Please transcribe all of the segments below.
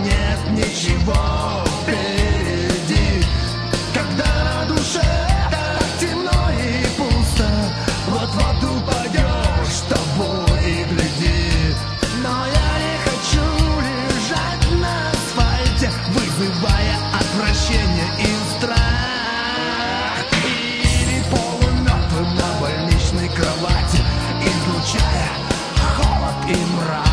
нет ничего впереди. Когда на душе так темно и пусто, вот-вот упадешь, тобой и гляди. Но я не хочу лежать на асфальте, вызывая отвращение и страх. Или полумертвым на больничной кровати, излучая холод и мрак.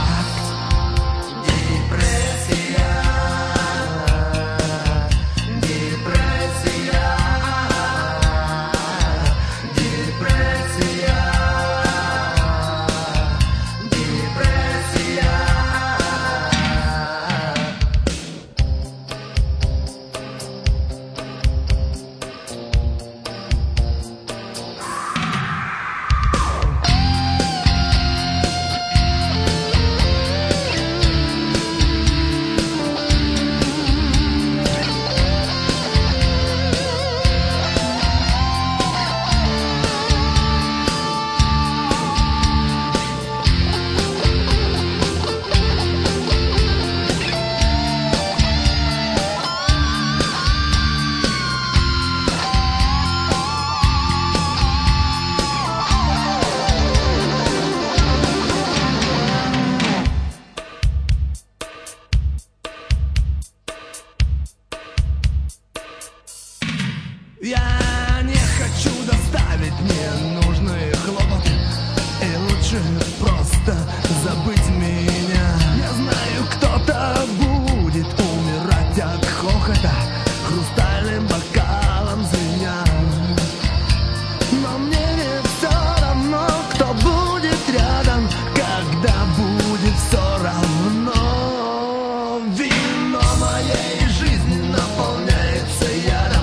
Я не хочу доставить ненужные хлопоты, и лучше просто забыть меня. Я знаю, кто-то будет умирать от хохота, хрустальным бокалом звеня. Но мне не все равно, кто будет рядом, когда будет все равно. Вино моей жизни наполняется ядом,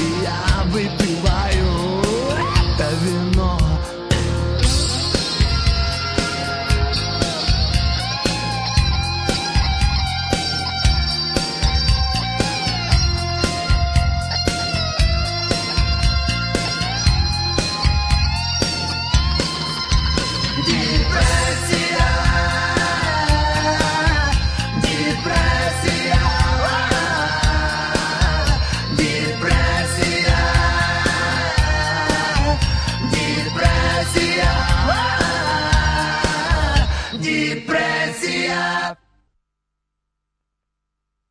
выпиваю это вино. Депрессия.